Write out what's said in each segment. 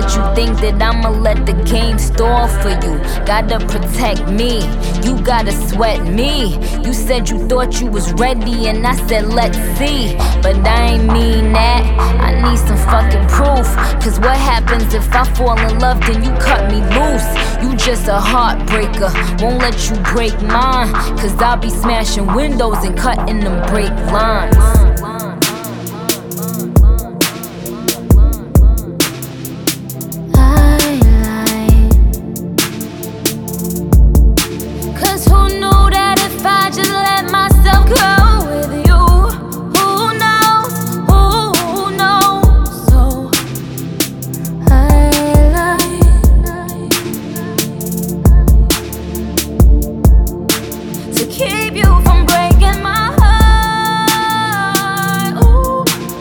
But you think that I'ma let the game stall for you. Gotta protect me, you gotta sweat me. You said you thought you was ready and I said let's see. But I ain't mean that, I need some fucking proof. Cause what happens if I fall in love then you cut me loose? You just a heartbreaker, won't let you break mine. Cause I'll be smashing windows and cutting them brake lines. Keep you from breaking my heart. Ooh.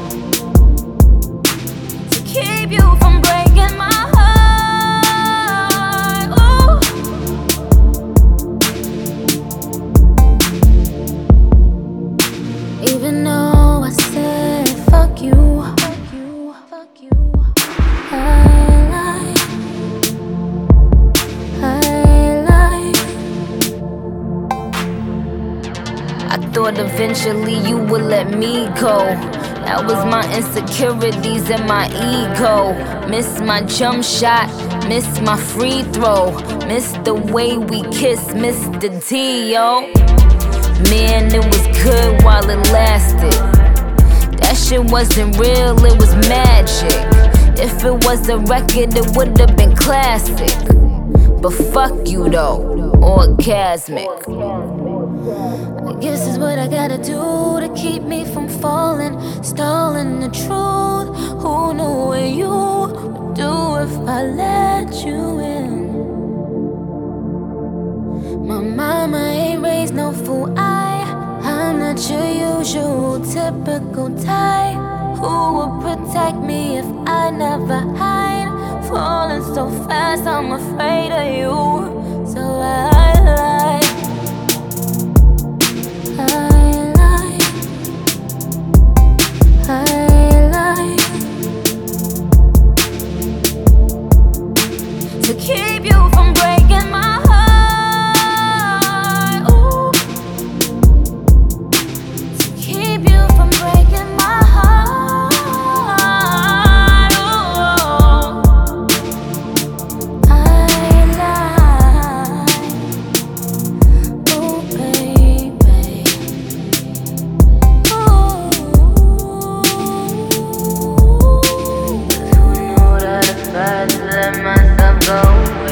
To keep you from breaking my heart. Ooh. Even though I said fuck you, I thought eventually you would let me go. That was my insecurities and my ego. Miss my jump shot, miss my free throw, miss the way we kiss, miss the D, yo. Man, it was good while it lasted. That shit wasn't real, it was magic. If it was a record, it would've been classic. But fuck you though, orgasmic. I guess it's what I gotta do to keep me from falling, stalling the truth. Who knew what you would do if I let you in? My mama ain't raised no fool. I'm not your usual typical type who would protect me if I never hide. Falling so fast, I'm afraid of you. So I lie. To keep you from breaking my heart. Ooh. To keep you from breaking my heart. Ooh. I lie. Ooh, baby. Ooh. Who knew that if I had to let myself go?